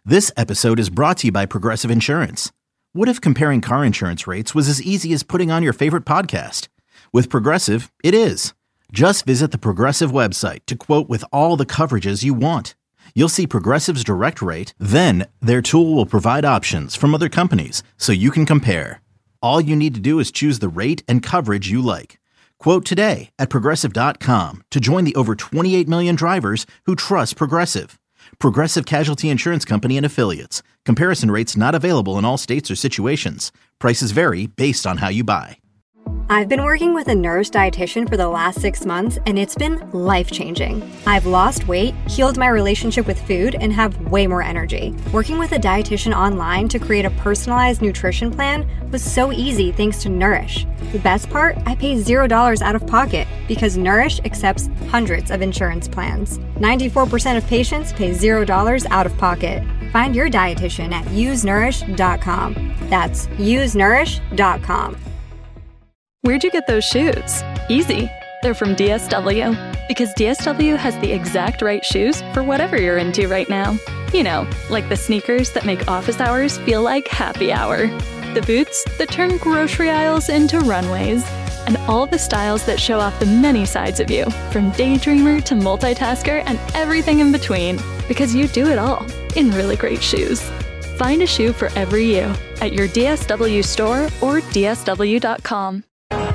This episode is brought to you by Progressive Insurance. What if comparing car insurance rates was as easy as putting on your favorite podcast? With Progressive, it is. Just visit the Progressive website to quote with all the coverages you want. You'll see Progressive's direct rate, then their tool will provide options from other companies so you can compare. All you need to do is choose the rate and coverage you like. Quote today at Progressive.com to join the over 28 million drivers who trust Progressive. Progressive Casualty Insurance Company and Affiliates. Comparison rates not available in all states or situations. Prices vary based on how you buy. I've been working with a Nourish dietitian for the last 6 months, and it's been life-changing. I've lost weight, healed my relationship with food, and have way more energy. Working with a dietitian online to create a personalized nutrition plan was so easy thanks to Nourish. The best part? I pay $0 out of pocket because Nourish accepts hundreds of insurance plans. 94% of patients pay $0 out of pocket. Find your dietitian at usenourish.com. That's usenourish.com. Where'd you get those shoes? Easy. They're from DSW. Because DSW has the exact right shoes for whatever you're into right now. You know, like the sneakers that make office hours feel like happy hour. The boots that turn grocery aisles into runways. And all the styles that show off the many sides of you, from daydreamer to multitasker and everything in between. Because you do it all in really great shoes. Find a shoe for every you at your DSW store or DSW.com.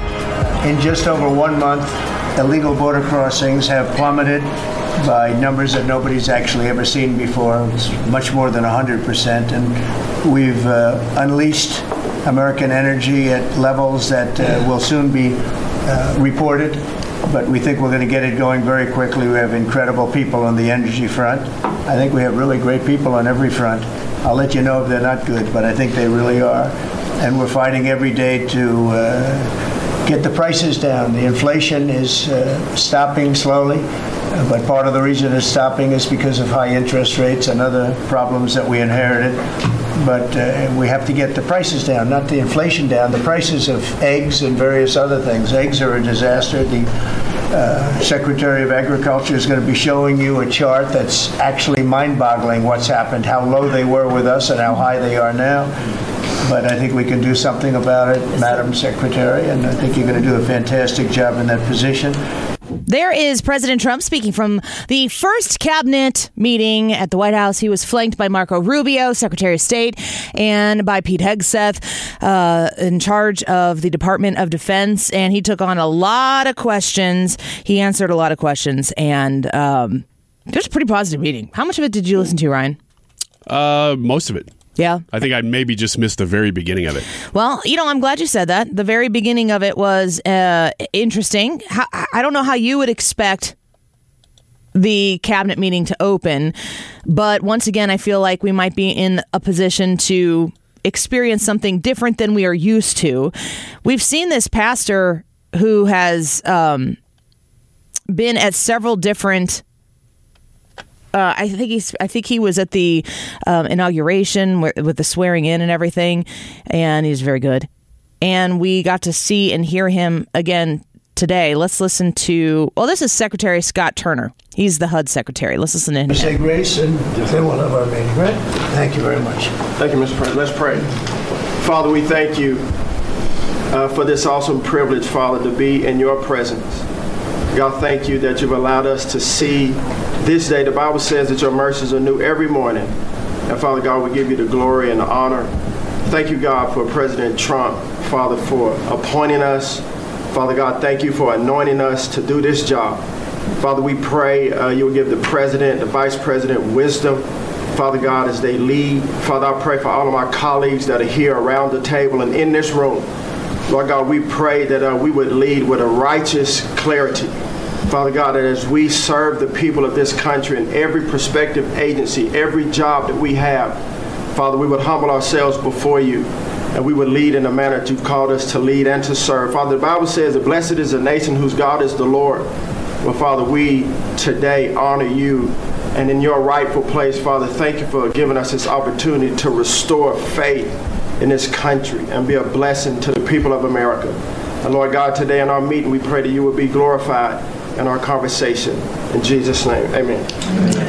In just over 1 month, illegal border crossings have plummeted by numbers that nobody's actually ever seen before. It's much more than 100%. And we've unleashed American energy at levels that will soon be reported. But we think we're going to get it going very quickly. We have incredible people on the energy front. I think we have really great people on every front. I'll let you know if they're not good, but I think they really are. And we're fighting every day to get the prices down. The inflation is stopping slowly, but part of the reason it's stopping is because of high interest rates and other problems that we inherited. But we have to get the prices down, not the inflation down, the prices of eggs and various other things. Eggs are a disaster. The Secretary of Agriculture is going to be showing you a chart that's actually mind-boggling what's happened, how low they were with us and how high they are now. But I think we can do something about it, Madam Secretary, and I think you're going to do a fantastic job in that position. There is President Trump speaking from the first cabinet meeting at the White House. He was flanked by Marco Rubio, Secretary of State, and by Pete Hegseth, in charge of the Department of Defense. And he took on a lot of questions. He answered a lot of questions, and it was a pretty positive meeting. How much of it did you listen to, Ryan? Most of it. Yeah. I think I maybe just missed the very beginning of it. Well, I'm glad you said that. The very beginning of it was interesting. I don't know how you would expect the cabinet meeting to open, but once again, I feel like we might be in a position to experience something different than we are used to. We've seen this pastor who has been at several different I think he was at the inauguration with the swearing in and everything, and he's very good. And we got to see and hear him again today. Let's listen to, this is Secretary Scott Turner. He's the HUD Secretary. Let's listen to him. Say grace, and then we'll have our meeting, right? Thank you very much. Thank you, Mr. President. Let's pray. Father, we thank you for this awesome privilege, Father, to be in your presence. God, thank you that you've allowed us to see this day. The Bible says that your mercies are new every morning. And Father God, we give you the glory and the honor. Thank you, God, for President Trump, Father, for appointing us. Father God, thank you for anointing us to do this job. Father, we pray you will give the President, the Vice President wisdom, Father God, as they lead. Father, I pray for all of my colleagues that are here around the table and in this room. Lord God, we pray that we would lead with a righteous clarity. Father God, that as we serve the people of this country in every prospective agency, every job that we have, Father, we would humble ourselves before you and we would lead in the manner that you've called us to lead and to serve. Father, the Bible says that blessed is a nation whose God is the Lord. Well, Father, we today honor you, and in your rightful place, Father, thank you for giving us this opportunity to restore faith in this country and be a blessing to the people of America. And Lord God, today in our meeting, we pray that you will be glorified in our conversation. In Jesus' name, amen.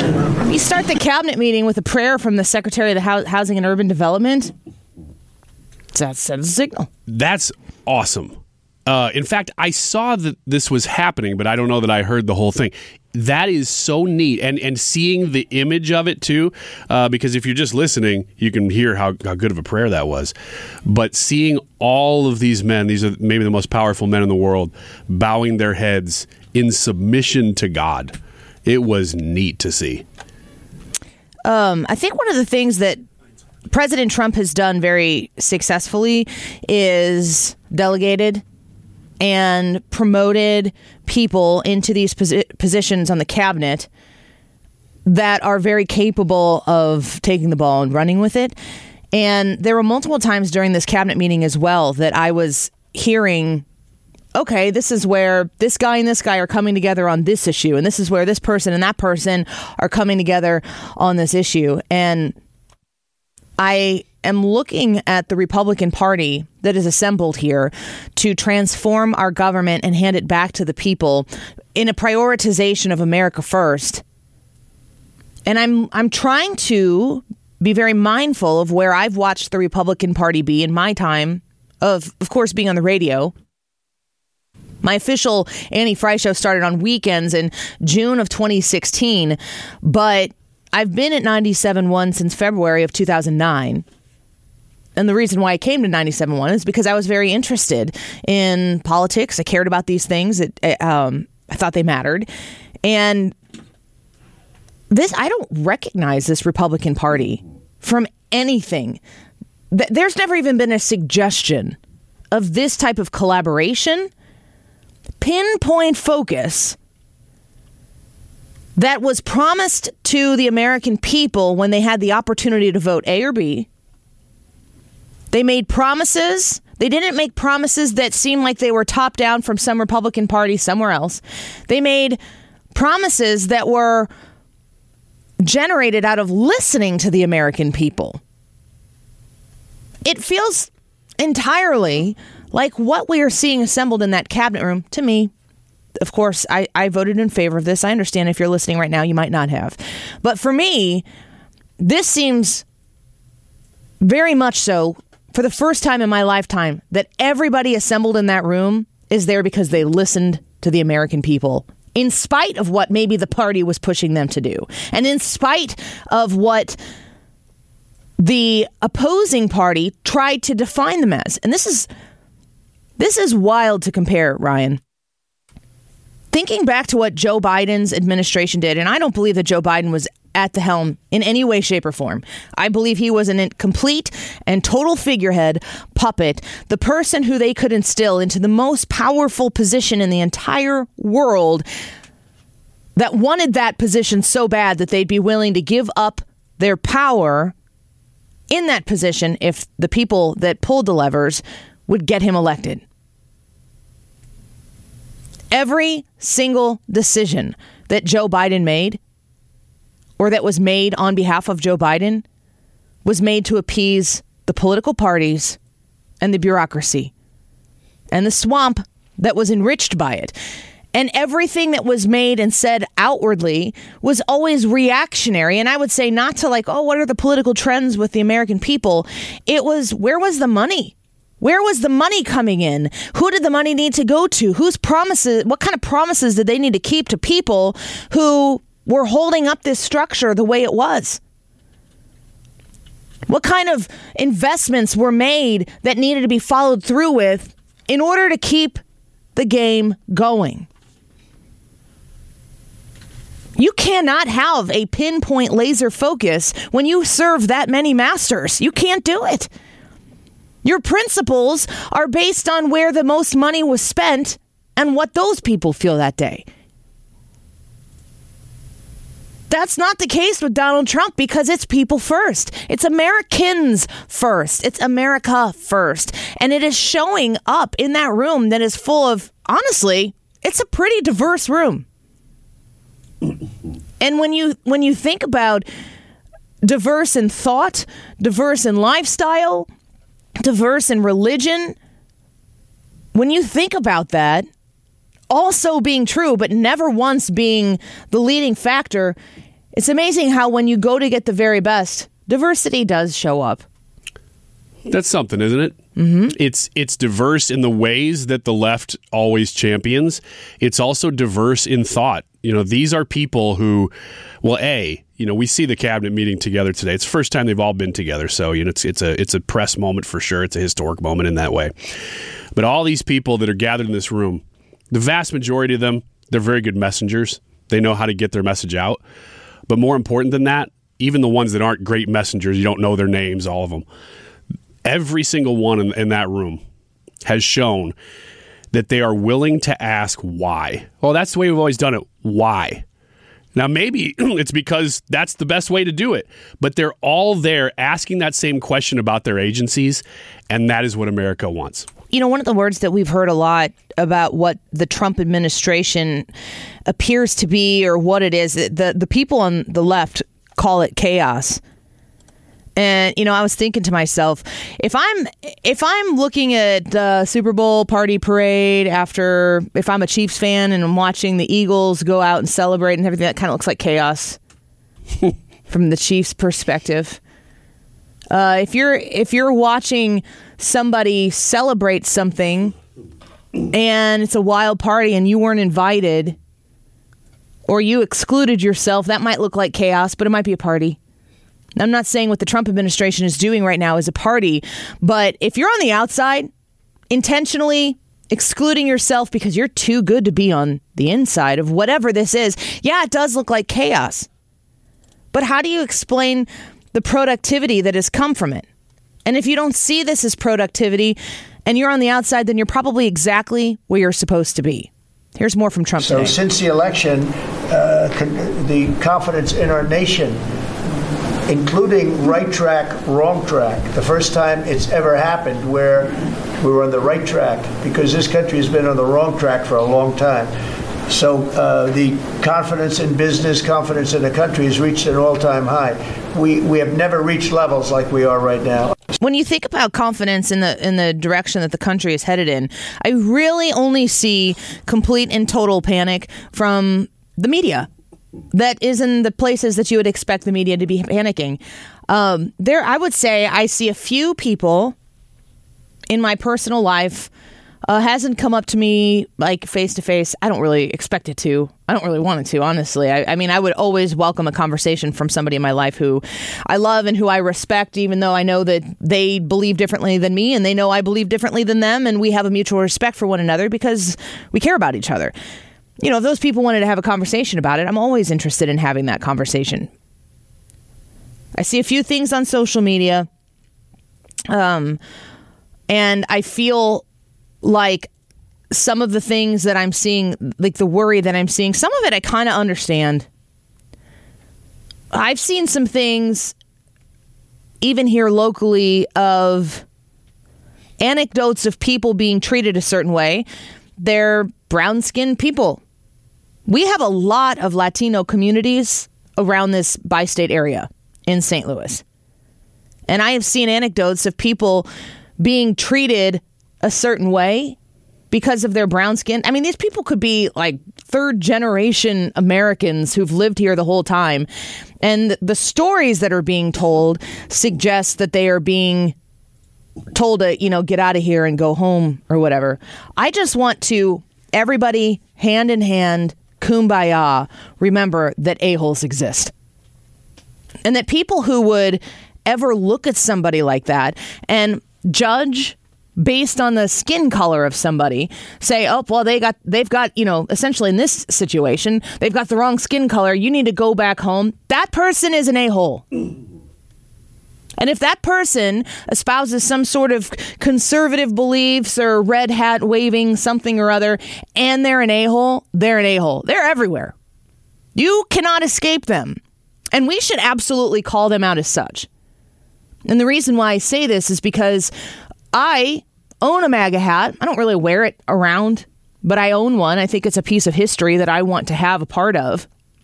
We start the cabinet meeting with a prayer from the Secretary of the Housing and Urban Development. That sends a signal. That's awesome. In fact, I saw that this was happening, but I don't know that I heard the whole thing. That is so neat. And seeing the image of it, too, because if you're just listening, you can hear how good of a prayer that was. But seeing all of these men, these are maybe the most powerful men in the world, bowing their heads in submission to God, it was neat to see. I think one of the things that President Trump has done very successfully is delegated and promoted people into these positions on the cabinet that are very capable of taking the ball and running with it. And there were multiple times during this cabinet meeting as well that I was hearing, okay, this is where this guy and this guy are coming together on this issue, and this is where this person and that person are coming together on this issue. And I am looking at the Republican Party that is assembled here to transform our government and hand it back to the people in a prioritization of America first. And I'm trying to be very mindful of where I've watched the Republican Party be in my time of course, being on the radio. My official Annie Frey show started on weekends in June of 2016, but I've been at 97.1 since February of 2009. And the reason why I came to 97.1 is because I was very interested in politics. I cared about these things. I thought they mattered. And I don't recognize this Republican Party from anything. There's never even been a suggestion of this type of collaboration, pinpoint focus that was promised to the American people when they had the opportunity to vote A or B. They made promises. They didn't make promises that seemed like they were top down from some Republican Party somewhere else. They made promises that were generated out of listening to the American people. It feels entirely like what we are seeing assembled in that cabinet room, to me. Of course, I voted in favor of this. I understand if you're listening right now, you might not have. But for me, this seems very much so, for the first time in my lifetime, that everybody assembled in that room is there because they listened to the American people, in spite of what maybe the party was pushing them to do, and in spite of what the opposing party tried to define them as. And this is wild to compare, Ryan. Thinking back to what Joe Biden's administration did, and I don't believe that Joe Biden was at the helm in any way, shape, or form. I believe he was a complete and total figurehead, puppet, the person who they could instill into the most powerful position in the entire world, that wanted that position so bad that they'd be willing to give up their power in that position if the people that pulled the levers would get him elected. Every single decision that Joe Biden made, or that was made on behalf of Joe Biden, was made to appease the political parties and the bureaucracy and the swamp that was enriched by it. And everything that was made and said outwardly was always reactionary. And I would say not to what are the political trends with the American people? It was, where was the money? Where was the money coming in? Who did the money need to go to? Whose promises? What kind of promises did they need to keep to people who were holding up this structure the way it was? What kind of investments were made that needed to be followed through with in order to keep the game going? You cannot have a pinpoint laser focus when you serve that many masters. You can't do it. Your principles are based on where the most money was spent and what those people feel that day. That's not the case with Donald Trump because it's people first. It's Americans first. It's America first. And it is showing up in that room that is full of, honestly, it's a pretty diverse room. And when you think about diverse in thought, diverse in lifestyle, diverse in religion, when you think about that also being true, but never once being the leading factor, It's amazing how when you go to get the very best, diversity does show up. That's something, isn't it? Mm-hmm. It's diverse in the ways that the left always champions. It's also diverse in thought. These are people who, we see the cabinet meeting together today. It's the first time they've all been together, so it's a press moment for sure. It's a historic moment in that way. But all these people that are gathered in this room, the vast majority of them, they're very good messengers. They know how to get their message out. But more important than that, even the ones that aren't great messengers, you don't know their names, all of them. Every single one in that room has shown that they are willing to ask why. Well, that's the way we've always done it. Why? Now, maybe it's because that's the best way to do it, but they're all there asking that same question about their agencies, and that is what America wants. One of the words that we've heard a lot about what the Trump administration appears to be or what it is, the people on the left call it chaos. And, I was thinking to myself, if I'm looking at the Super Bowl party parade if I'm a Chiefs fan and I'm watching the Eagles go out and celebrate and everything, that kind of looks like chaos from the Chiefs' perspective. If you're watching somebody celebrate something and it's a wild party and you weren't invited or you excluded yourself, that might look like chaos, but it might be a party. I'm not saying what the Trump administration is doing right now is a party, but if you're on the outside, intentionally excluding yourself because you're too good to be on the inside of whatever this is, yeah, it does look like chaos. But how do you explain the productivity that has come from it? And if you don't see this as productivity and you're on the outside, then you're probably exactly where you're supposed to be. Here's more from Trump today. So since the election, the confidence in our nation, including right track, wrong track, the first time it's ever happened where we were on the right track, because this country has been on the wrong track for a long time. So the confidence in business, confidence in the country has reached an all-time high. We have never reached levels like we are right now. When you think about confidence in the direction that the country is headed in, I really only see complete and total panic from the media. That is in the places that you would expect the media to be panicking. I would say I see a few people in my personal life hasn't come up to me like face to face. I don't really expect it to. I don't really want it to, honestly. I mean, I would always welcome a conversation from somebody in my life who I love and who I respect, even though I know that they believe differently than me and they know I believe differently than them, and we have a mutual respect for one another because we care about each other. If those people wanted to have a conversation about it, I'm always interested in having that conversation. I see a few things on social media, and I feel like some of the things that I'm seeing, like the worry that I'm seeing, some of it I kind of understand. I've seen some things, even here locally, of anecdotes of people being treated a certain way. They're brown-skinned people. We have a lot of Latino communities around this bi-state area in St. Louis. And I have seen anecdotes of people being treated a certain way because of their brown skin. I mean, these people could be like third-generation Americans who've lived here the whole time. And the stories that are being told suggest that they are being told to, get out of here and go home or whatever. I just want to, everybody, hand in hand, kumbaya, remember that a-holes exist. And that people who would ever look at somebody like that and judge based on the skin color of somebody, say, oh, well, they've got, essentially in this situation, they've got the wrong skin color, you need to go back home. That person is an a-hole. And if that person espouses some sort of conservative beliefs or red hat waving something or other, and they're an a-hole, they're an a-hole. They're everywhere. You cannot escape them. And we should absolutely call them out as such. And the reason why I say this is because I own a MAGA hat. I don't really wear it around, but I own one. I think it's a piece of history that I want to have a part of.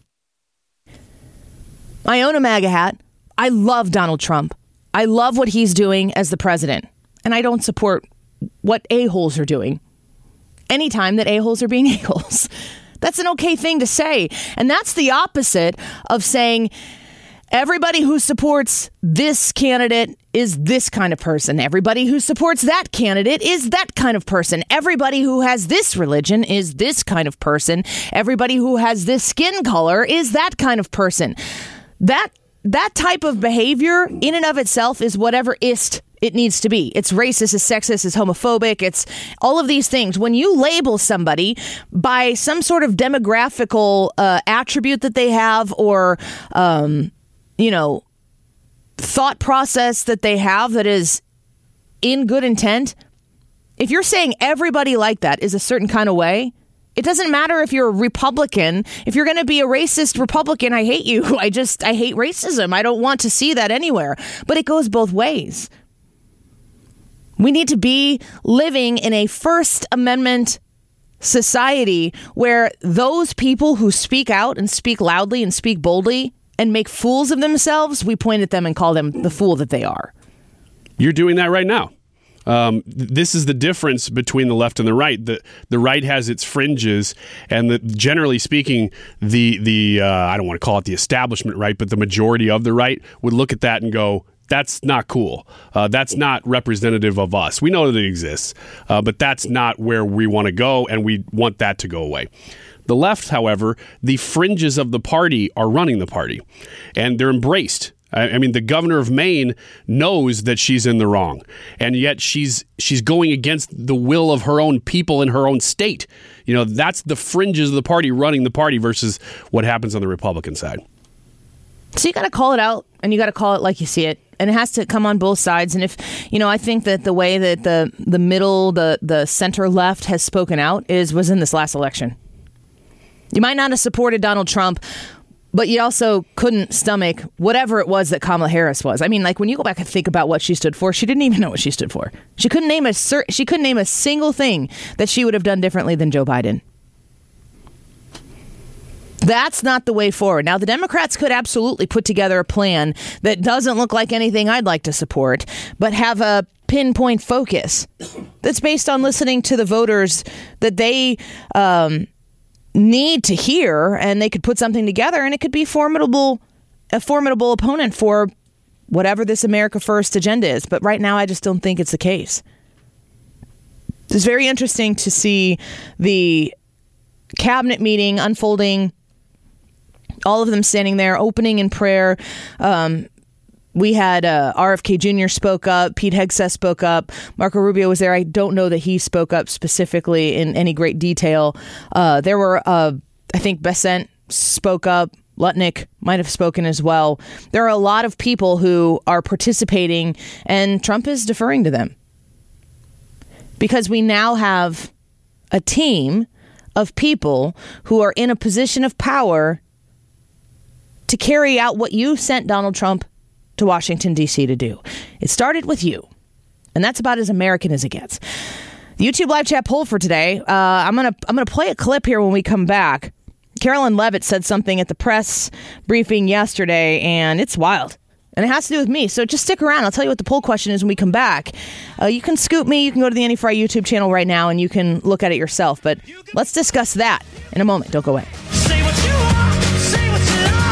I own a MAGA hat. I love Donald Trump. I love what he's doing as the president. And I don't support what a-holes are doing anytime that a-holes are being a-holes. That's an okay thing to say. And that's the opposite of saying everybody who supports this candidate is this kind of person. Everybody who supports that candidate is that kind of person. Everybody who has this religion is this kind of person. Everybody who has this skin color is that kind of person. That type of behavior in and of itself is whatever it needs to be. It's racist, it's sexist, it's homophobic, it's all of these things. When you label somebody by some sort of demographical attribute that they have or, thought process that they have that is in good intent, if you're saying everybody like that is a certain kind of way, it doesn't matter if you're a Republican. If you're going to be a racist Republican, I hate you. I hate racism. I don't want to see that anywhere. But it goes both ways. We need to be living in a First Amendment society where those people who speak out and speak loudly and speak boldly and make fools of themselves, we point at them and call them the fool that they are. You're doing that right now. This is the difference between the left and the right. The right has its fringes, and generally speaking, the I don't want to call it the establishment right, but the majority of the right would look at that and go, that's not cool. That's not representative of us. We know that it exists, but that's not where we want to go, and we want that to go away. The left, however, the fringes of the party are running the party, and they're embraced. I mean, the governor of Maine knows that she's in the wrong, and yet she's going against the will of her own people in her own state. That's the fringes of the party running the party versus what happens on the Republican side. So you got to call it out, and you got to call it like you see it, and it has to come on both sides. And if, I think that the way that the middle, the center left has spoken out was in this last election. You might not have supported Donald Trump, but you also couldn't stomach whatever it was that Kamala Harris was. I mean, like when you go back and think about what she stood for, she didn't even know what she stood for. She couldn't name a single thing that she would have done differently than Joe Biden. That's not the way forward. Now, the Democrats could absolutely put together a plan that doesn't look like anything I'd like to support, but have a pinpoint focus that's based on listening to the voters that they need to hear, and they could put something together, and it could be a formidable opponent for whatever this America First agenda is. But right now, I just don't think it's the case. It's very interesting to see the cabinet meeting unfolding, all of them standing there, opening in prayer. We had RFK Jr. spoke up. Pete Hegseth spoke up. Marco Rubio was there. I don't know that he spoke up specifically in any great detail. There were, I think, Bessent spoke up. Lutnick might have spoken as well. There are a lot of people who are participating, and Trump is deferring to them. Because we now have a team of people who are in a position of power to carry out what you sent Donald Trump to Washington, D.C. to do. It started with you. And that's about as American as it gets. The YouTube live chat poll for today, I'm gonna play a clip here when we come back. Carolyn Levitt said something at the press briefing yesterday, and it's wild. And it has to do with me. So just stick around. I'll tell you what the poll question is when we come back. You can scoop me. You can go to the Annie Fry YouTube channel right now, and you can look at it yourself. But let's discuss that in a moment. Don't go away. Say what you are, say what you like.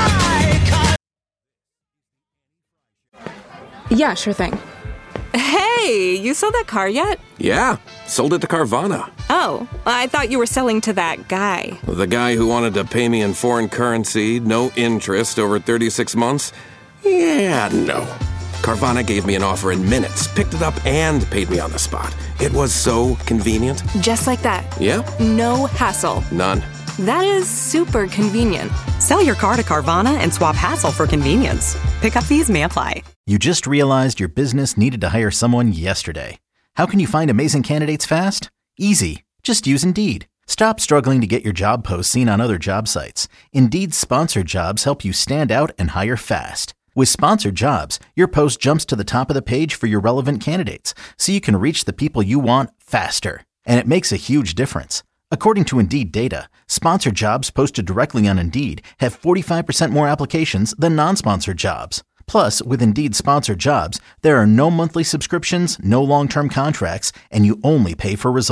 Yeah, sure thing. Hey, you sold that car yet? Yeah, sold it to Carvana. Oh, I thought you were selling to that guy. The guy who wanted to pay me in foreign currency, no interest, over 36 months? Yeah, no. Carvana gave me an offer in minutes, picked it up, and paid me on the spot. It was so convenient. Just like that. Yeah. No hassle. None. That is super convenient. Sell your car to Carvana and swap hassle for convenience. Pickup fees may apply. You just realized your business needed to hire someone yesterday. How can you find amazing candidates fast? Easy. Just use Indeed. Stop struggling to get your job posts seen on other job sites. Indeed's sponsored jobs help you stand out and hire fast. With sponsored jobs, your post jumps to the top of the page for your relevant candidates, so you can reach the people you want faster. And it makes a huge difference. According to Indeed data, sponsored jobs posted directly on Indeed have 45% more applications than non-sponsored jobs. Plus, with Indeed sponsored jobs, there are no monthly subscriptions, no long-term contracts, and you only pay for results.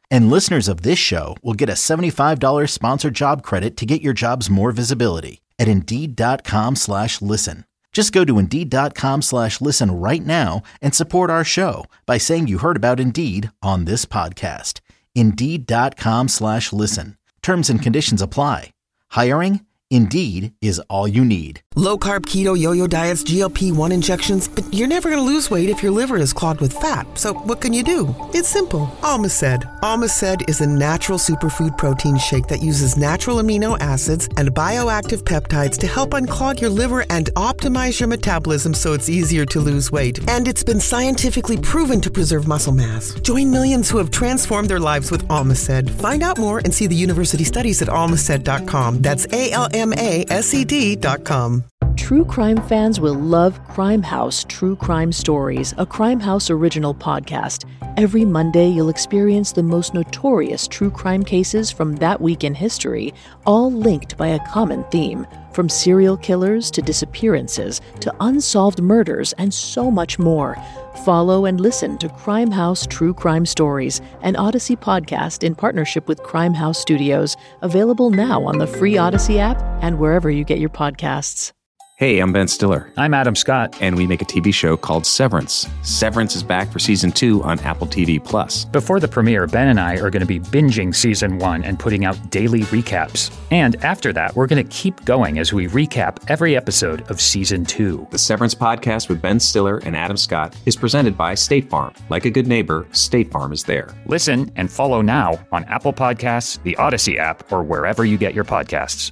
And listeners of this show will get a $75 sponsored job credit to get your jobs more visibility at Indeed.com/listen. Just go to Indeed.com/listen right now and support our show by saying you heard about Indeed on this podcast. Indeed.com/listen. Terms and conditions apply. Hiring? Indeed is all you need. Low carb, keto, yo-yo diets, GLP-1 injections, but you're never going to lose weight if your liver is clogged with fat. So what can you do? It's simple. Almaced. Almaced is a natural superfood protein shake that uses natural amino acids and bioactive peptides to help unclog your liver and optimize your metabolism so it's easier to lose weight. And it's been scientifically proven to preserve muscle mass. Join millions who have transformed their lives with Almaced. Find out more and see the university studies at almaced.com. That's ALMASED.com. True crime fans will love Crime House True Crime Stories, a Crime House original podcast. Every Monday, you'll experience the most notorious true crime cases from that week in history, all linked by a common theme. From serial killers to disappearances to unsolved murders and so much more. Follow and listen to Crime House True Crime Stories, an Odyssey podcast in partnership with Crime House Studios, available now on the free Odyssey app and wherever you get your podcasts. Hey, I'm Ben Stiller. I'm Adam Scott. And we make a TV show called Severance. Severance is back for Season 2 on Apple TV+. Before the premiere, Ben and I are going to be binging Season 1 and putting out daily recaps. And after that, we're going to keep going as we recap every episode of Season 2. The Severance podcast with Ben Stiller and Adam Scott is presented by State Farm. Like a good neighbor, State Farm is there. Listen and follow now on Apple Podcasts, the Odyssey app, or wherever you get your podcasts.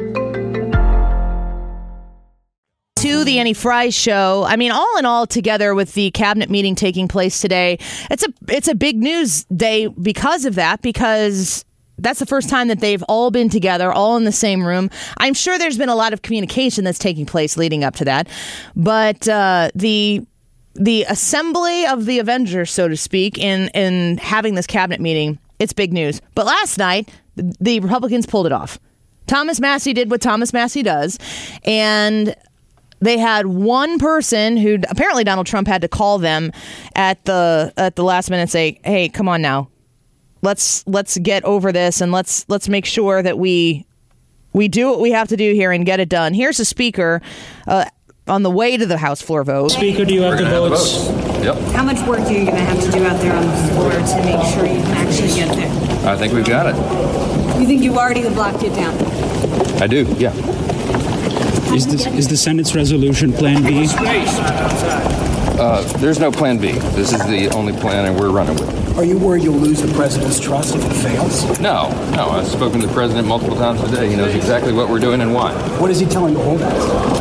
To the Annie Frey Show. I mean, all in all, together with the cabinet meeting taking place today, it's a big news day because of that, because that's the first time that they've all been together, all in the same room. I'm sure there's been a lot of communication that's taking place leading up to that, but the assembly of the Avengers, so to speak, in having this cabinet meeting, it's big news. But last night, the Republicans pulled it off. Thomas Massie did what Thomas Massie does, and they had one person who apparently Donald Trump had to call them at the last minute and say, "Hey, come on now, let's get over this and let's make sure that we do what we have to do here and get it done." Here's the speaker on the way to the House floor vote. Speaker, do you have the votes? Yep. How much work are you going to have to do out there on the floor to make sure you can actually get there? I think we've got it. You think you've already blocked it down? I do, yeah. Is the Senate's resolution Plan B? There's no Plan B. This is the only plan, and we're running with it. Are you worried you'll lose the president's trust if it fails? No. I've spoken to the president multiple times today. He knows exactly what we're doing and why. What is he telling the holdouts?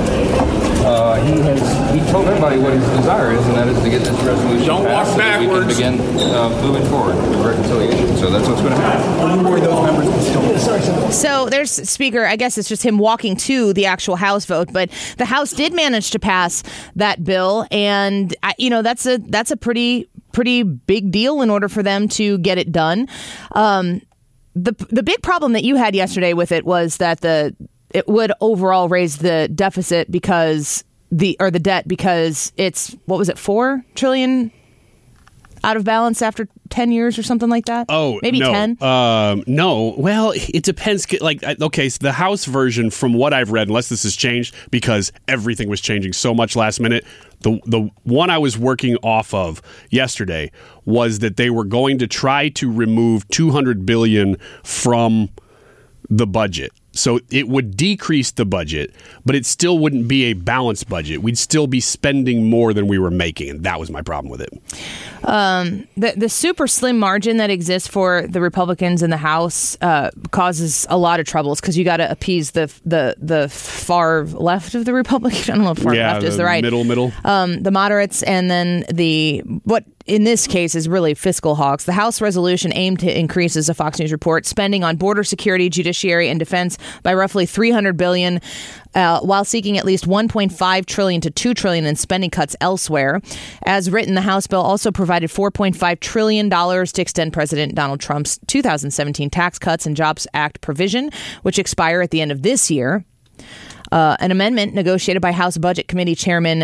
He told everybody what his desire is, and that is to get this resolution passed so that we can begin moving forward with reconciliation. So that's what's going to happen. Are you worried those members will still... So there's Speaker, I guess it's just him walking to the actual House vote, but the House did manage to pass that bill, and that's a pretty big deal in order for them to get it done. The big problem that you had yesterday with it was that it would overall raise the deficit because the debt because it's, what was it, $4 trillion out of balance after 10 years or something like that? Oh, maybe no. 10? No. Well, it depends. Like, okay, so the House version, from what I've read, unless this has changed, because everything was changing so much last minute, the one I was working off of yesterday was that they were going to try to remove $200 billion from the budget. So it would decrease the budget, but it still wouldn't be a balanced budget. We'd still be spending more than we were making, and that was my problem with it. The super slim margin that exists for the Republicans in the House causes a lot of troubles because you got to appease the far left of the Republicans. I don't know if far left is the right. Middle. The moderates, and then what in this case is really fiscal hawks. The House resolution aimed to increase, as a Fox News report, spending on border security, judiciary, and defense by roughly $300 billion, while seeking at least $1.5 trillion to $2 trillion in spending cuts elsewhere. As written, the House bill also provided $4.5 trillion to extend President Donald Trump's 2017 Tax Cuts and Jobs Act provision, which expire at the end of this year. An amendment negotiated by House Budget Committee Chairman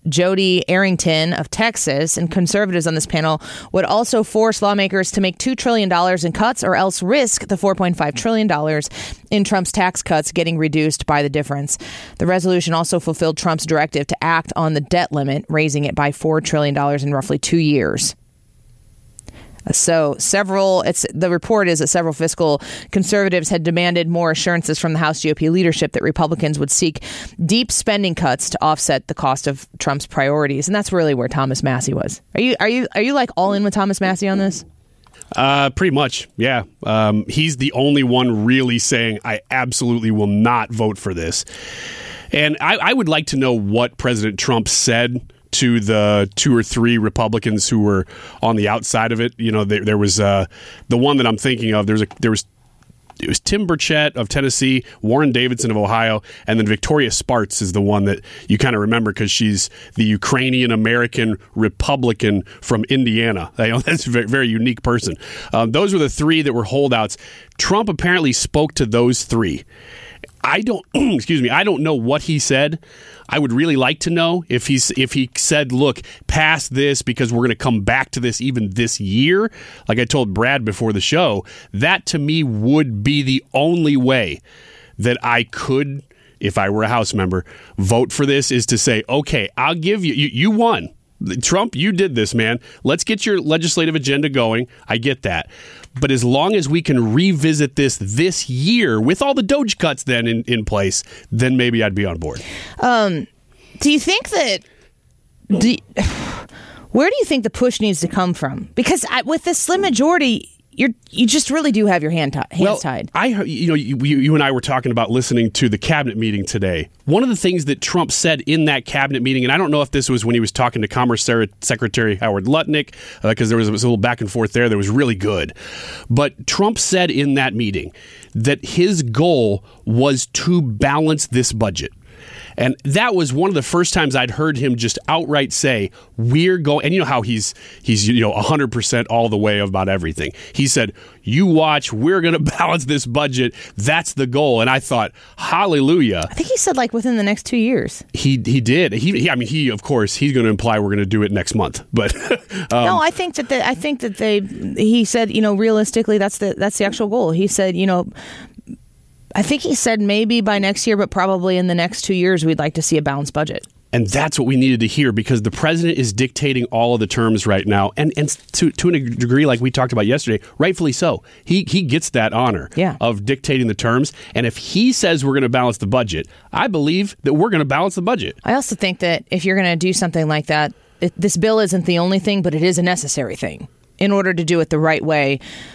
Jody Arrington of Texas, and conservatives on this panel would also force lawmakers to make $2 trillion in cuts or else risk the $4.5 trillion in Trump's tax cuts getting reduced by the difference. The resolution also fulfilled Trump's directive to act on the debt limit, raising it by $4 trillion in roughly 2 years. So the report is that several fiscal conservatives had demanded more assurances from the House GOP leadership that Republicans would seek deep spending cuts to offset the cost of Trump's priorities. And that's really where Thomas Massie was. Are you like all in with Thomas Massie on this? Pretty much, yeah. He's the only one really saying, I absolutely will not vote for this. And I would like to know what President Trump said to the 2 or 3 Republicans who were on the outside of it. You know, there was the one that I'm thinking of. It was Tim Burchett of Tennessee, Warren Davidson of Ohio, and then Victoria Spartz is the one that you kind of remember because she's the Ukrainian-American Republican from Indiana. That's a very, very unique person. Those were the 3 that were holdouts. Trump apparently spoke to those 3. I don't know what he said. I would really like to know if he said, look, pass this because we're going to come back to this even this year. Like I told Brad before the show, that to me would be the only way that I could, if I were a House member, vote for this, is to say, okay, I'll give you won. Trump, you did this, man. Let's get your legislative agenda going. I get that. But as long as we can revisit this year with all the Doge cuts then in place, then maybe I'd be on board. Do you think that... where do you think the push needs to come from? Because with this slim majority... You just really do have your hands tied. You and I were talking about listening to the cabinet meeting today. One of the things that Trump said in that cabinet meeting, and I don't know if this was when he was talking to Commerce Secretary Howard Lutnick, because there was a little back and forth there that was really good. But Trump said in that meeting that his goal was to balance this budget. And that was one of the first times I'd heard him just outright say, we're going, and you know how he's 100% all the way about everything. He said, you watch, we're going to balance this budget. That's the goal. And I thought, hallelujah. I think he said like within the next 2 years. He did. He of course, he's going to imply we're going to do it next month. But no, I think that he said, realistically, that's the actual goal. He said, I think he said maybe by next year, but probably in the next 2 years, we'd like to see a balanced budget. And that's what we needed to hear because the president is dictating all of the terms right now. And to a degree, like we talked about yesterday, rightfully so. He gets that honor of dictating the terms. And if he says we're going to balance the budget, I believe that we're going to balance the budget. I also think that if you're going to do something like that, this bill isn't the only thing, but it is a necessary thing in order to do it the right way.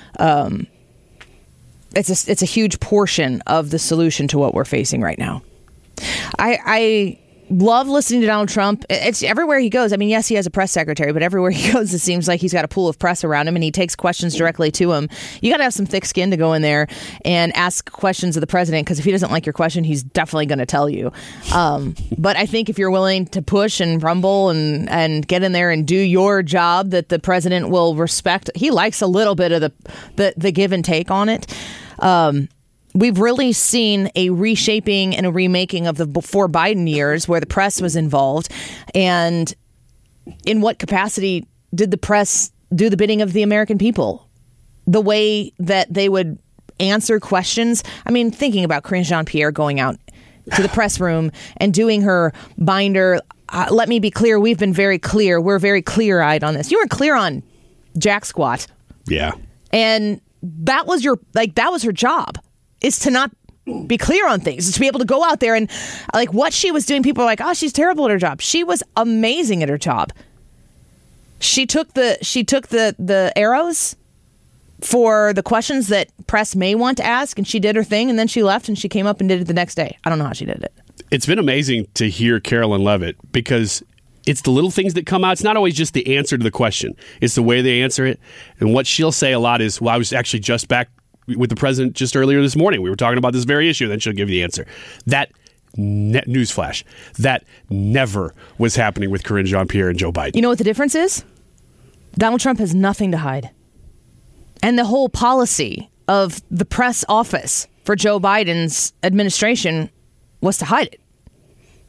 It's a huge portion of the solution to what we're facing right now. I love listening to Donald Trump. It's everywhere he goes. I mean, yes, he has a press secretary, but everywhere he goes, it seems like he's got a pool of press around him and he takes questions directly to him. You got to have some thick skin to go in there and ask questions of the president because if he doesn't like your question, he's definitely going to tell you. But I think if you're willing to push and rumble and get in there and do your job, that the president will respect. He likes a little bit of the give and take on it. We've really seen a reshaping and a remaking of the before Biden years where the press was involved. And in what capacity did the press do the bidding of the American people? The way that they would answer questions. I mean, thinking about Karine Jean-Pierre going out to the press room and doing her binder. Let me be clear. We've been very clear. We're very clear-eyed on this. You were clear on jack squat. Yeah. And that was her job. Is to not be clear on things, is to be able to go out there and like what she was doing. People are like, oh, she's terrible at her job. She was amazing at her job. She took the arrows for the questions that press may want to ask, and she did her thing, and then she left and she came up and did it the next day. I don't know how she did it. It's been amazing to hear Carolyn Levitt because it's the little things that come out. It's not always just the answer to the question. It's the way they answer it. And what she'll say a lot is, well, I was actually just back with the president just earlier this morning. We were talking about this very issue. Then she'll give you the answer. That newsflash, that never was happening with Karine Jean-Pierre and Joe Biden. You know what the difference is? Donald Trump has nothing to hide. And the whole policy of the press office for Joe Biden's administration was to hide it.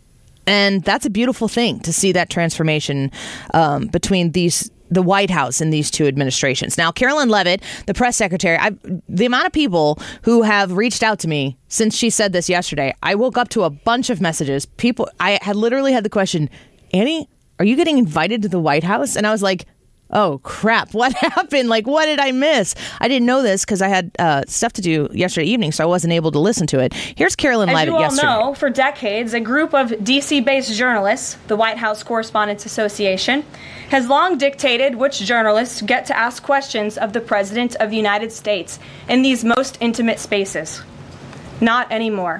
And that's a beautiful thing to see that transformation between the White House and these two administrations. Now, Carolyn Leavitt, the press secretary, the amount of people who have reached out to me since she said this yesterday, I woke up to a bunch of messages. I had literally had the question, Annie, are you getting invited to the White House? And I was like, oh, crap. What happened? Like, what did I miss? I didn't know this because I had stuff to do yesterday evening, so I wasn't able to listen to it. Here's Carolyn Leavitt yesterday. As you all know, for decades, a group of D.C.-based journalists, the White House Correspondents Association, has long dictated which journalists get to ask questions of the President of the United States in these most intimate spaces. Not anymore.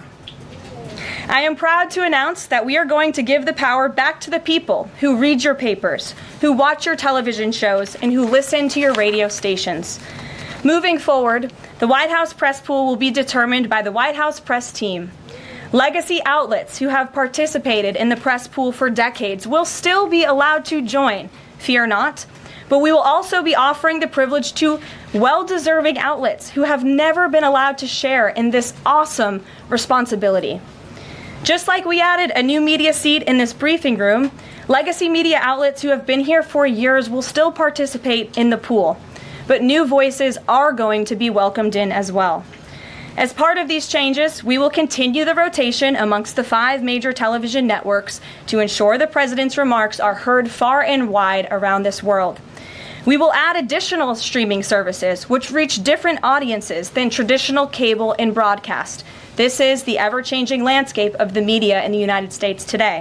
I am proud to announce that we are going to give the power back to the people who read your papers, who watch your television shows, and who listen to your radio stations. Moving forward, the White House press pool will be determined by the White House press team. Legacy outlets who have participated in the press pool for decades will still be allowed to join, fear not, but we will also be offering the privilege to well-deserving outlets who have never been allowed to share in this awesome responsibility. Just like we added a new media seat in this briefing room, legacy media outlets who have been here for years will still participate in the pool, but new voices are going to be welcomed in as well. As part of these changes, we will continue the rotation amongst the 5 major television networks to ensure the President's remarks are heard far and wide around this world. We will add additional streaming services which reach different audiences than traditional cable and broadcast. This is the ever-changing landscape of the media in the United States today.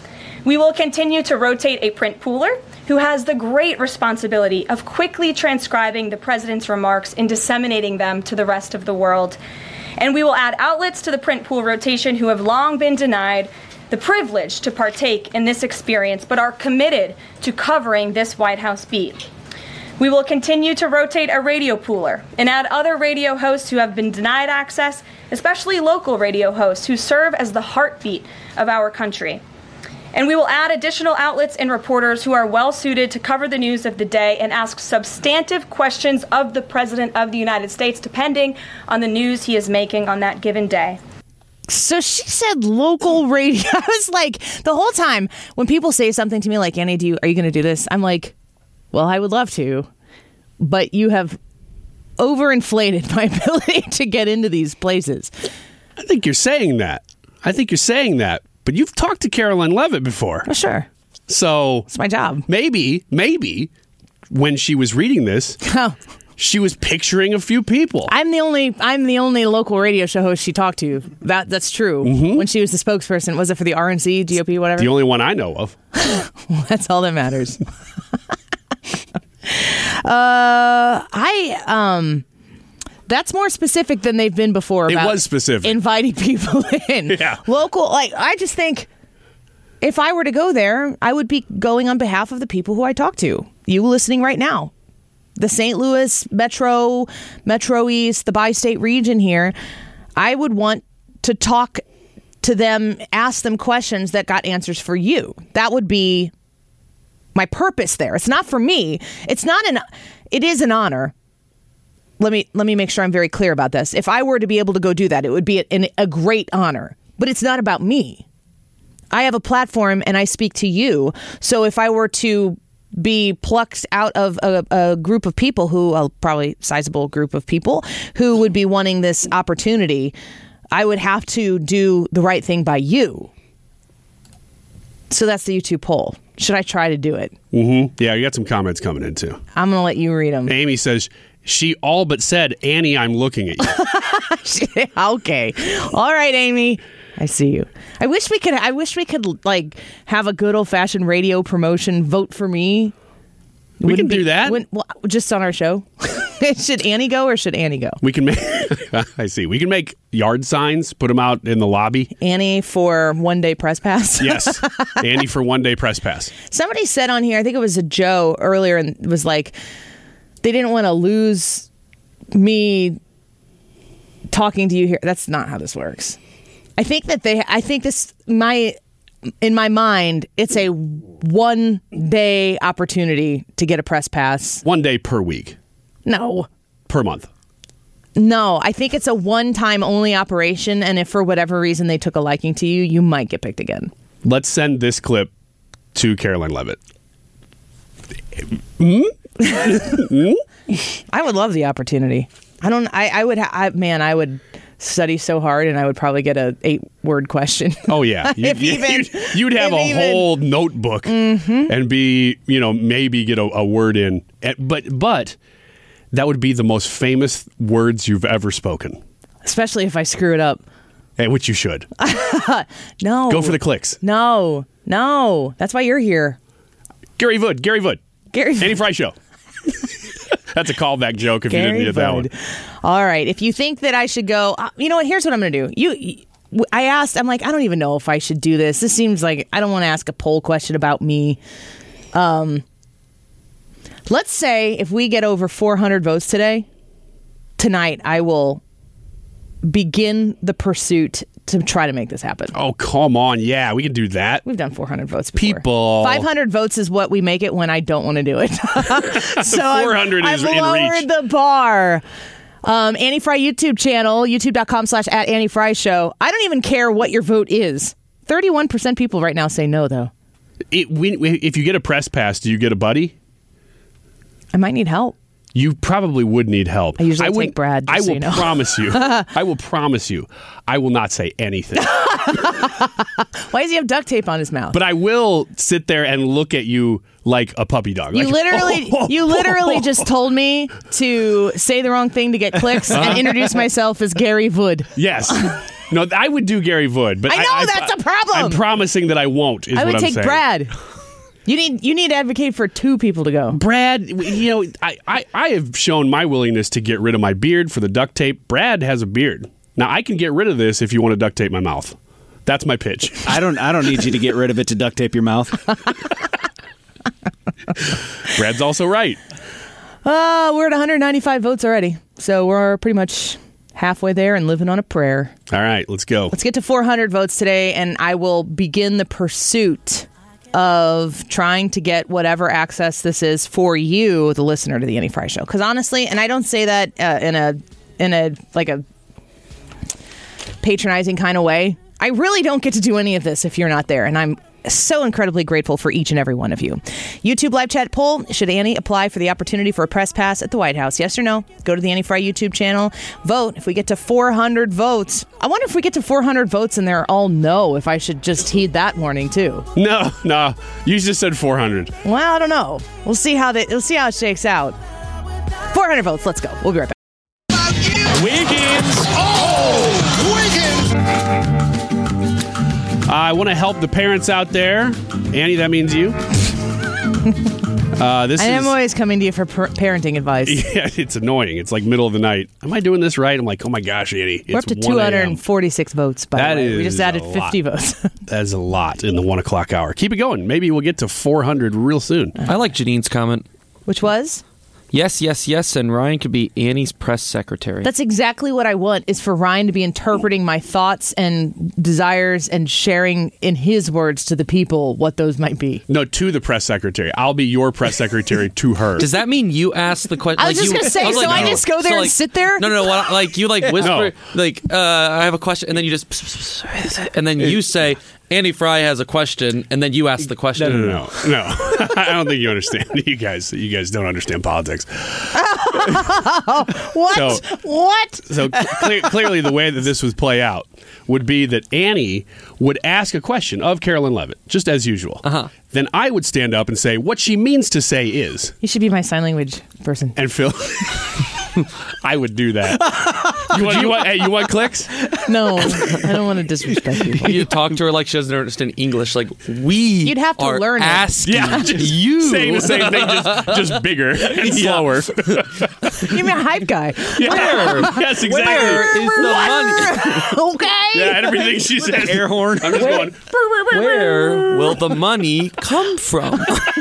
We will continue to rotate a print pooler who has the great responsibility of quickly transcribing the President's remarks and disseminating them to the rest of the world. And we will add outlets to the print pool rotation who have long been denied the privilege to partake in this experience, but are committed to covering this White House beat. We will continue to rotate a radio pooler and add other radio hosts who have been denied access, especially local radio hosts who serve as the heartbeat of our country. And we will add additional outlets and reporters who are well suited to cover the news of the day and ask substantive questions of the President of the United States, depending on the news he is making on that given day. So she said local radio. I was like, the whole time when people say something to me like, Annie, are you going to do this? I'm like, well, I would love to, but you have overinflated my ability to get into these places. I think you're saying that. But you've talked to Carolyn Leavitt before. Oh, sure. So it's my job. Maybe when she was reading this, she was picturing a few people. I'm the only local radio show host she talked to. That's true. Mm-hmm. When she was the spokesperson, was it for the RNC, GOP, whatever? The only one I know of. Well, that's all that matters. That's more specific than they've been before. It was specific. Inviting people in. Yeah. Local, I just think if I were to go there, I would be going on behalf of the people who I talk to. You listening right now. The St. Louis Metro East, the bi-state region here. I would want to talk to them, ask them questions that got answers for you. That would be my purpose there. It's not for me. It is an honor. Let me make sure I'm very clear about this. If I were to be able to go do that, it would be a great honor. But it's not about me. I have a platform and I speak to you. So if I were to be plucked out of a group of people probably sizable group of people who would be wanting this opportunity, I would have to do the right thing by you. So that's the YouTube poll. Should I try to do it? Mm-hmm. Yeah, you got some comments coming in too. I'm going to let you read them. Amy says, she all but said, Annie, I'm looking at you. Okay. All right, Amy. I see you. I wish we could like have a good old fashioned radio promotion. Vote for me. We can do that. Just on our show. Should Annie go or should Annie go? We can make. I see. We can make yard signs. Put them out in the lobby. Annie for 1 day press pass. Yes, Annie for 1 day press pass. Somebody said on here, I think it was a Joe earlier, and it was like they didn't want to lose me talking to you here. That's not how this works. I think in my mind, it's a 1 day opportunity to get a press pass. 1 day per week. No. Per month. No, I think it's a one-time only operation, and if for whatever reason they took a liking to you, you might get picked again. Let's send this clip to Caroline Levitt. I would love the opportunity. I would study so hard, and I would probably get a 8-word question. Oh yeah, you'd have a whole notebook and be, maybe get a word in, but that would be the most famous words you've ever spoken. Especially if I screw it up. Which you should. No. Go for the clicks. No. That's why you're here. Gary Vood. Annie Fry Show. That's a callback joke if you didn't get that one. All right. If you think that I should go, you know what? Here's what I'm going to do. I asked, I'm like, I don't even know if I should do this. This seems like I don't want to ask a poll question about me. Let's say if we get over 400 votes tonight, I will begin the pursuit to try to make this happen. Oh, come on. Yeah, we can do that. We've done 400 votes before. People. 500 votes is what we make it when I don't want to do it. So 400 is in reach. I've lowered the bar. Annie Fry YouTube channel, youtube.com/@AnnieFryShow. I don't even care what your vote is. 31% people right now say no, though. If you get a press pass, do you get a buddy? I might need help. You probably would need help. I usually take Brad. I will promise you. I will promise you. I will not say anything. Why does he have duct tape on his mouth? But I will sit there and look at you like a puppy dog. You literally just told me to say the wrong thing to get clicks and introduce myself as Gary Vood. Yes. No, I would do Gary Vood, but I know that's a problem. I'm promising that I won't. I would take Brad. You need to advocate for 2 people to go. Brad, I have shown my willingness to get rid of my beard for the duct tape. Brad has a beard. Now I can get rid of this if you want to duct tape my mouth. That's my pitch. I don't need you to get rid of it to duct tape your mouth. Brad's also right. We're at 195 votes already, so we're pretty much halfway there and living on a prayer. All right, let's go. Let's get to 400 votes today, and I will begin the pursuit of trying to get whatever access this is for you, the listener to the Annie Fry Show. Because honestly, and I don't say that in a like a patronizing kind of way, I really don't get to do any of this if you're not there, and I'm so incredibly grateful for each and every one of you. YouTube live chat poll: should Annie apply for the opportunity for a press pass at the White House? Yes or no? Go to the Annie Fry YouTube channel. Vote. If we get to 400 votes, I wonder if we get to 400 votes and they're all no, if I should just heed that warning too. No. You just said 400. Well, I don't know. We'll see how it shakes out. 400 votes. Let's go. We'll be right back. Wiggins. I want to help the parents out there. Annie, that means you. I am always coming to you for parenting advice. Yeah, it's annoying. It's like middle of the night. Am I doing this right? I'm like, oh my gosh, Annie. We're up to 246 votes, by the way. We just added 50 votes. That is a lot in the 1 o'clock hour. Keep it going. Maybe we'll get to 400 real soon. I like Janine's comment. Which was? Yes, and Ryan could be Annie's press secretary. That's exactly what I want, is for Ryan to be interpreting my thoughts and desires and sharing in his words to the people what those might be. No, to the press secretary. I'll be your press secretary to her. Does that mean you ask the question? I was just going to say, so I just go there and sit there? No, like you whisper, I have a question, and then you just, and then you say, Annie Fry has a question, and then you ask the question. No. I don't think you understand. You guys don't understand politics. What? So clearly the way that this would play out would be that Annie would ask a question of Caroline Levitt, just as usual. Then I would stand up and say what she means to say is. You should be my sign language person. And Phil... I would do that. You want clicks? No, I don't want to disrespect people. You talk to her like she doesn't understand English. Like, you'd have to learn asking you saying the same thing, just bigger and slower. You're a hype guy. Yeah. Yes, exactly. Where is the money? Okay. Yeah, and everything she says. Air horn. I'm just going. Where will the money come from?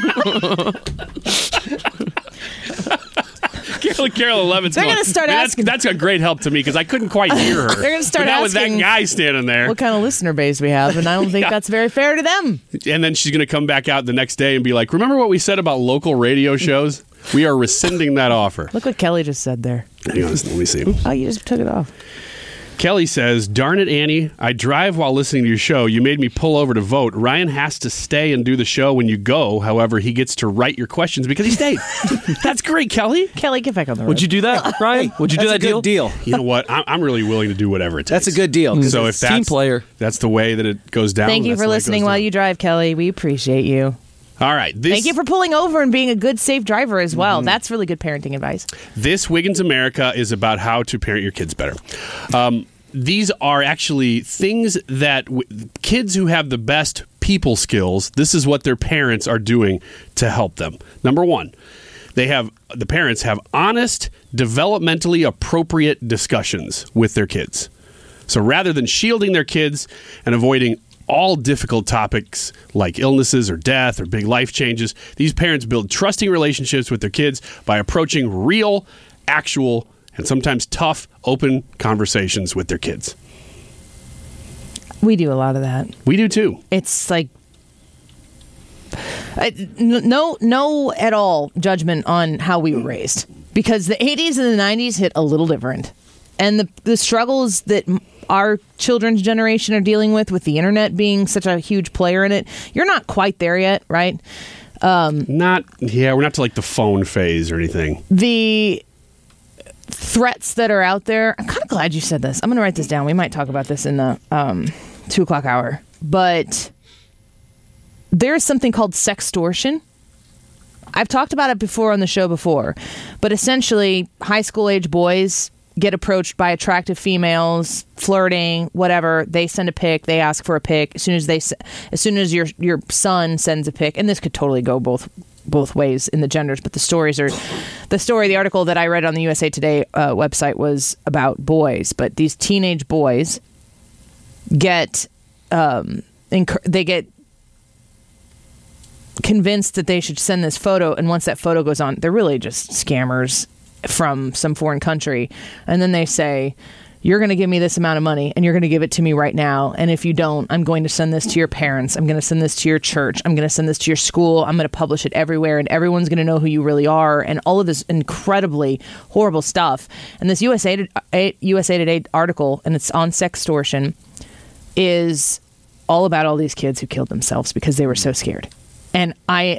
Caroline Levitt's They're going to start asking. That's a great help to me because I couldn't quite hear her. They're going to start asking. With that guy standing there. What kind of listener base we have, and I don't think that's very fair to them. And then she's going to come back out the next day and be like, remember what we said about local radio shows? We are rescinding that offer. Look what Kelly just said there. Hang on, let me see. Oh, you just took it off. Kelly says, darn it, Annie. I drive while listening to your show. You made me pull over to vote. Ryan has to stay and do the show when you go. However, he gets to write your questions because he stayed. That's great, Kelly. Kelly, get back on the road. Would you do that, Ryan? Would you do that That's a good deal? You know what? I'm really willing to do whatever it takes. That's a good deal. So if team player. That's the way that it goes down. Thank you that's for the way it listening goes while down. you drive, Kelly. We appreciate you. All right. Thank you for pulling over and being a good, safe driver as well. That's really good parenting advice. This Wiggins America is about how to parent your kids better. These are actually things that kids who have the best people skills, this is what their parents are doing to help them. Number one, the parents have honest, developmentally appropriate discussions with their kids. So rather than shielding their kids and avoiding all difficult topics like illnesses or death or big life changes, these parents build trusting relationships with their kids by approaching real, actual, and sometimes tough, open conversations with their kids. We do a lot of that. We do too. It's like no at all judgment on how we were raised, because the 80s and the 90s hit a little different. And the struggles that our children's generation are dealing with the internet being such a huge player in it, you're not quite there yet, right? We're not to like the phone phase or anything. The threats that are out there, I'm kind of glad you said this. I'm going to write this down. We might talk about this in the 2 o'clock hour. But there is something called sextortion. I've talked about it before on the show before. But essentially, high school age boys get approached by attractive females, flirting, whatever. They send a pic. They ask for a pic. As soon as your son sends a pic, and this could totally go both ways in the genders, but the article that I read on the USA Today website was about boys, but these teenage boys get convinced that they should send this photo, and once that photo goes on, they're really just scammers from some foreign country, and then they say, you're going to give me this amount of money, and you're going to give it to me right now. And if you don't, I'm going to send this to your parents. I'm going to send this to your church. I'm going to send this to your school. I'm going to publish it everywhere, and everyone's going to know who you really are, and all of this incredibly horrible stuff. And this USA Today article, and it's on sextortion, is all about all these kids who killed themselves because they were so scared. And I,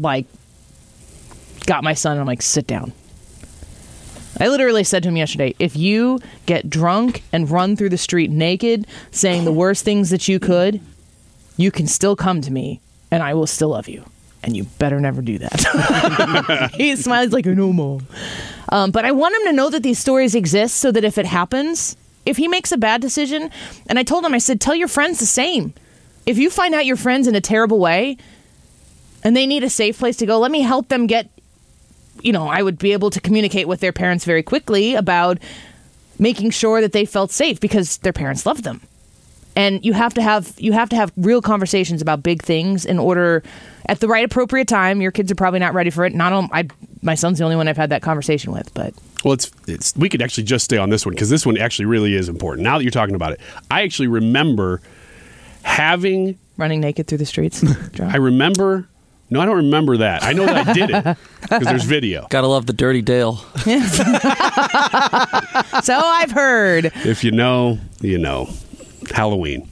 got my son, and I'm like, sit down. I literally said to him yesterday, if you get drunk and run through the street naked, saying the worst things that you could, you can still come to me, and I will still love you. And you better never do that. He smiles like, I know, Mom. But I want him to know that these stories exist so that if it happens, if he makes a bad decision, and I told him, I said, tell your friends the same. If you find out your friend's in a terrible way and they need a safe place to go, let me help them get, I would be able to communicate with their parents very quickly about making sure that they felt safe because their parents loved them. And you have to have real conversations about big things in order, at the right appropriate time. Your kids are probably not ready for it. My son's the only one I've had that conversation with, but. Well, it's we could actually just stay on this one because this one actually really is important. Now that you're talking about it, I actually remember running naked through the streets. No, I don't remember that. I know that I did it because there's video. Gotta love the Dirty Dale. So I've heard. If you know, you know. Halloween.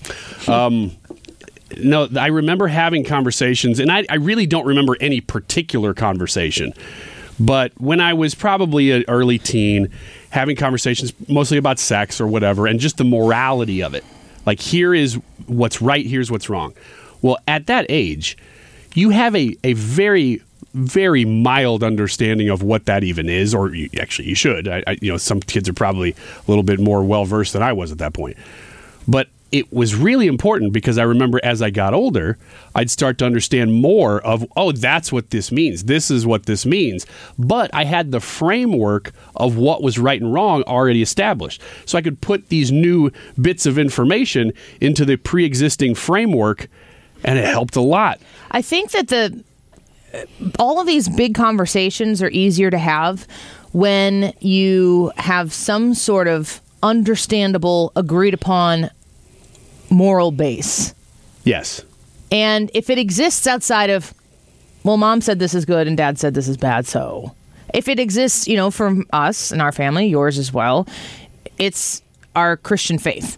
No, I remember having conversations, and I really don't remember any particular conversation. But when I was probably an early teen, having conversations mostly about sex or whatever, and just the morality of it. Like, here is what's right, here's what's wrong. Well, at that age, you have a very, very mild understanding of what that even is, or you should. Some kids are probably a little bit more well-versed than I was at that point. But it was really important because I remember as I got older, I'd start to understand more of, that's what this means. This is what this means. But I had the framework of what was right and wrong already established. So I could put these new bits of information into the pre-existing framework, and it helped a lot. I think that all of these big conversations are easier to have when you have some sort of understandable, agreed upon moral base. Yes. And if it exists outside of, well, Mom said this is good and Dad said this is bad, so if it exists, from us and our family, yours as well, it's our Christian faith.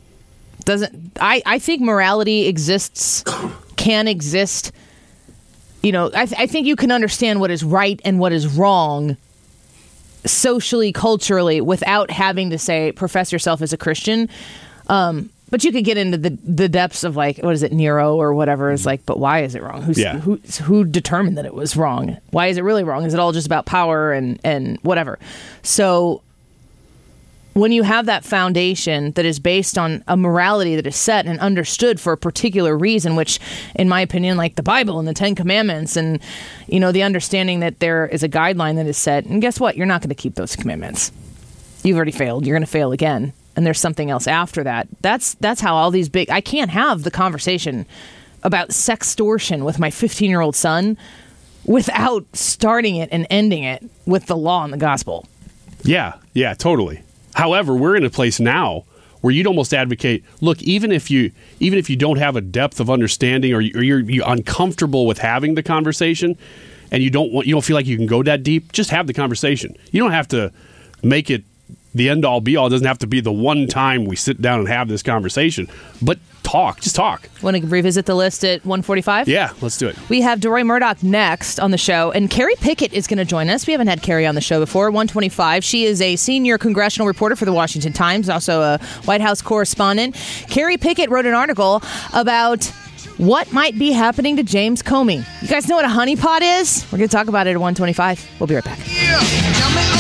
I think morality exists, can exist. You know, I think you can understand what is right and what is wrong socially, culturally, without having to say, profess yourself as a Christian. But you could get into the depths of, like, what is it, Nero or whatever. It's like, but why is it wrong? Who determined that it was wrong? Why is it really wrong? Is it all just about power and whatever? So when you have that foundation that is based on a morality that is set and understood for a particular reason, which, in my opinion, like the Bible and the Ten Commandments and, you know, the understanding that there is a guideline that is set, and guess what? You're not going to keep those commandments. You've already failed. You're going to fail again. And there's something else after that. That's how all these I can't have the conversation about sextortion with my 15-year-old son without starting it and ending it with the law and the gospel. Yeah, totally. However, we're in a place now where you'd almost advocate, look, even if you don't have a depth of understanding or you're uncomfortable with having the conversation and you don't feel like you can go that deep, just have the conversation. You don't have to make it the end all be all. It doesn't have to be the one time we sit down and have this conversation, but just talk. Want to revisit the list at 1:45? Yeah, let's do it. We have DeRoy Murdoch next on the show, and Carrie Pickett is going to join us. We haven't had Carrie on the show before. 1:25. She is a senior congressional reporter for the Washington Times, also a White House correspondent. Carrie Pickett wrote an article about what might be happening to James Comey. You guys know what a honeypot is? We're going to talk about it at 1:25. We'll be right back.